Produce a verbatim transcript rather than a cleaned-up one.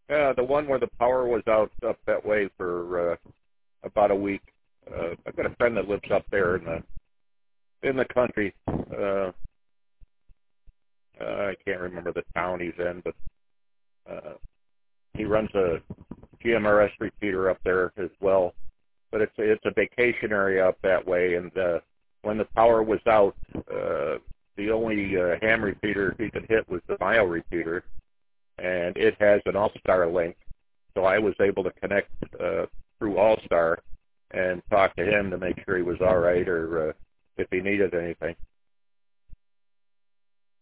Uh, the one where the power was out up that way for uh, about a week. Uh, I've got a friend that lives up there in the in the country. Uh, uh, I can't remember the town he's in, but uh, he runs a G M R S repeater up there as well. But it's it's a vacation area up that way, and uh, when the power was out, uh, the only uh, ham repeater he could hit was the mile repeater, and it has an All-Star link. So I was able to connect uh, through All-Star and talk to him to make sure he was all right or uh, if he needed anything.